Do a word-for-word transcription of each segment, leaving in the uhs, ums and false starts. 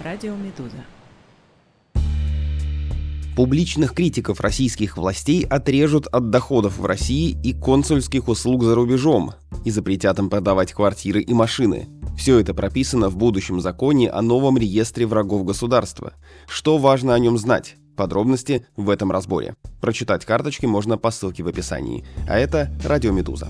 Радио Медуза. Публичных критиков российских властей отрежут от доходов в России и консульских услуг за рубежом и запретят им продавать квартиры и машины. Все это прописано в будущем законе о новом реестре врагов государства. Что важно о нем знать? Подробности в этом разборе. Прочитать карточки можно по ссылке в описании. А это Радио Медуза.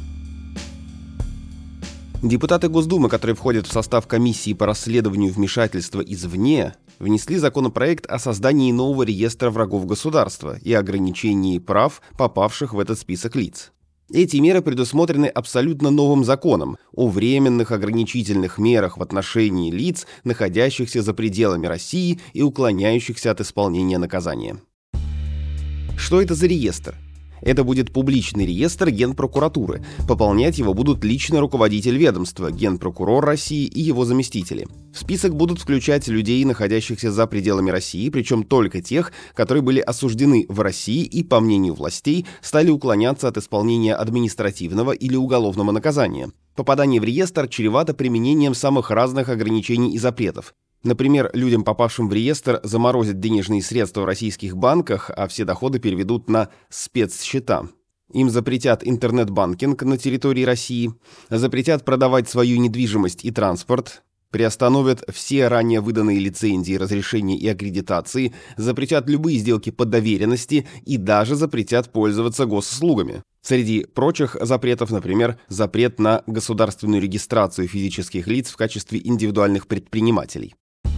Депутаты Госдумы, которые входят в состав комиссии по расследованию вмешательства извне, внесли законопроект о создании нового реестра врагов государства и ограничении прав попавших в этот список лиц. Эти меры предусмотрены абсолютно новым законом о временных ограничительных мерах в отношении лиц, находящихся за пределами России и уклоняющихся от исполнения наказания. Что это за реестр? Это будет публичный реестр Генпрокуратуры. Пополнять его будут лично руководитель ведомства, Генпрокурор России и его заместители. В список будут включать людей, находящихся за пределами России, причем только тех, которые были осуждены в России и, по мнению властей, стали уклоняться от исполнения административного или уголовного наказания. Попадание в реестр чревато применением самых разных ограничений и запретов. Например, людям, попавшим в реестр, заморозят денежные средства в российских банках, а все доходы переведут на спецсчета. Им запретят интернет-банкинг на территории России, запретят продавать свою недвижимость и транспорт, приостановят все ранее выданные лицензии, разрешения и аккредитации, запретят любые сделки по доверенности и даже запретят пользоваться госуслугами. Среди прочих запретов, например, запрет на государственную регистрацию физических лиц в качестве индивидуальных предпринимателей.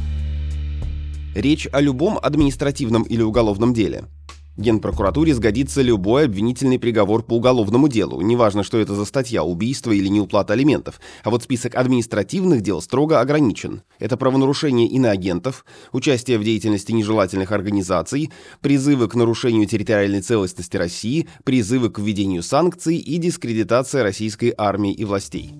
Речь о любом административном или уголовном деле. Генпрокуратуре сгодится любой обвинительный приговор по уголовному делу, неважно, что это за статья, убийство или неуплата алиментов. А вот список административных дел строго ограничен. Это правонарушение иноагентов, участие в деятельности нежелательных организаций, призывы к нарушению территориальной целостности России, призывы к введению санкций и дискредитация российской армии и властей.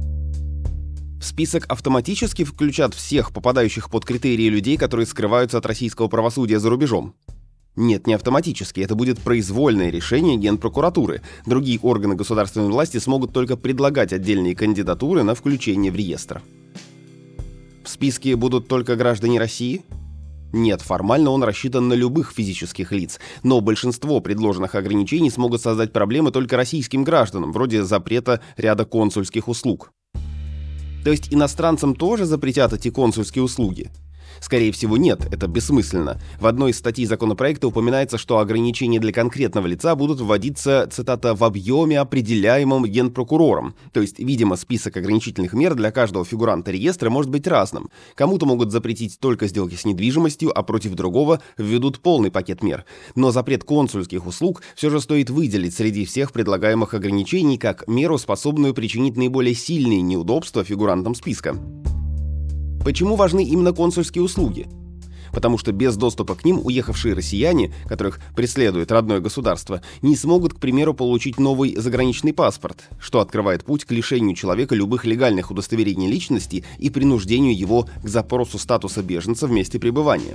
В список автоматически включат всех попадающих под критерии людей, которые скрываются от российского правосудия за рубежом. Нет, не автоматически, это будет произвольное решение Генпрокуратуры. Другие органы государственной власти смогут только предлагать отдельные кандидатуры на включение в реестр. В списке будут только граждане России? Нет, формально он рассчитан на любых физических лиц, но большинство предложенных ограничений смогут создать проблемы только российским гражданам, вроде запрета ряда консульских услуг. То есть иностранцам тоже запретят эти консульские услуги? Скорее всего, нет, это бессмысленно. В одной из статей законопроекта упоминается, что ограничения для конкретного лица будут вводиться, цитата, «в объеме, определяемом Генпрокурором». То есть, видимо, список ограничительных мер для каждого фигуранта реестра может быть разным. Кому-то могут запретить только сделки с недвижимостью, а против другого введут полный пакет мер. Но запрет консульских услуг все же стоит выделить среди всех предлагаемых ограничений как меру, способную причинить наиболее сильные неудобства фигурантам списка. Почему важны именно консульские услуги? Потому что без доступа к ним уехавшие россияне, которых преследует родное государство, не смогут, к примеру, получить новый заграничный паспорт, что открывает путь к лишению человека любых легальных удостоверений личности и принуждению его к запросу статуса беженца в месте пребывания.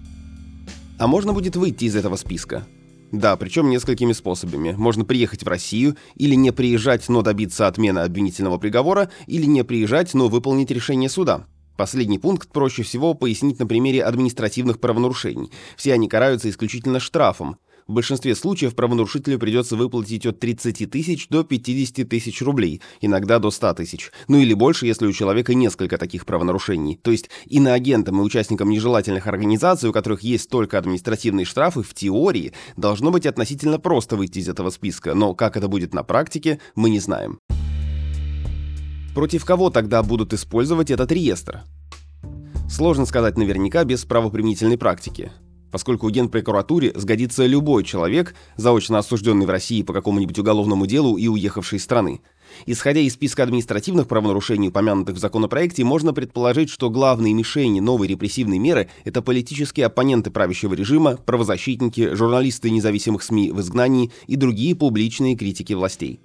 А можно будет выйти из этого списка? Да, причем несколькими способами. Можно приехать в Россию, или не приезжать, но добиться отмены обвинительного приговора, или не приезжать, но выполнить решение суда. Последний пункт проще всего пояснить на примере административных правонарушений. Все они караются исключительно штрафом. В большинстве случаев правонарушителю придется выплатить от тридцати тысяч до пятидесяти тысяч рублей, иногда до ста тысяч. Ну или больше, если у человека несколько таких правонарушений. То есть иноагентам и участникам нежелательных организаций, у которых есть только административные штрафы, в теории должно быть относительно просто выйти из этого списка, но как это будет на практике, мы не знаем. Против кого тогда будут использовать этот реестр? Сложно сказать наверняка без правоприменительной практики, поскольку Генпрокуратуре сгодится любой человек, заочно осужденный в России по какому-нибудь уголовному делу и уехавший из страны. Исходя из списка административных правонарушений, упомянутых в законопроекте, можно предположить, что главные мишени новой репрессивной меры – это политические оппоненты правящего режима, правозащитники, журналисты независимых СМИ в изгнании и другие публичные критики властей.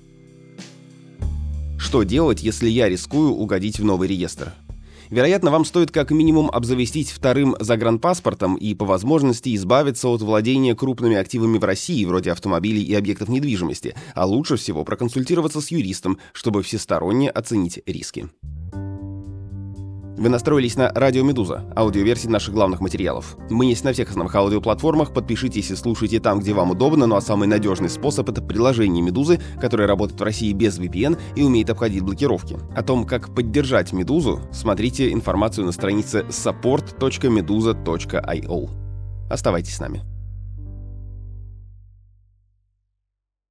Что делать, если я рискую угодить в новый реестр? Вероятно, вам стоит как минимум обзавестись вторым загранпаспортом и по возможности избавиться от владения крупными активами в России, вроде автомобилей и объектов недвижимости, а лучше всего проконсультироваться с юристом, чтобы всесторонне оценить риски. Вы настроились на Радио Медуза, аудиоверсии наших главных материалов. Мы есть на всех основных аудиоплатформах, подпишитесь и слушайте там, где вам удобно, ну а самый надежный способ — это приложение Медузы, которое работает в России без ви пи эн и умеет обходить блокировки. О том, как поддержать Медузу, смотрите информацию на странице support точка meduza точка ай о. Оставайтесь с нами.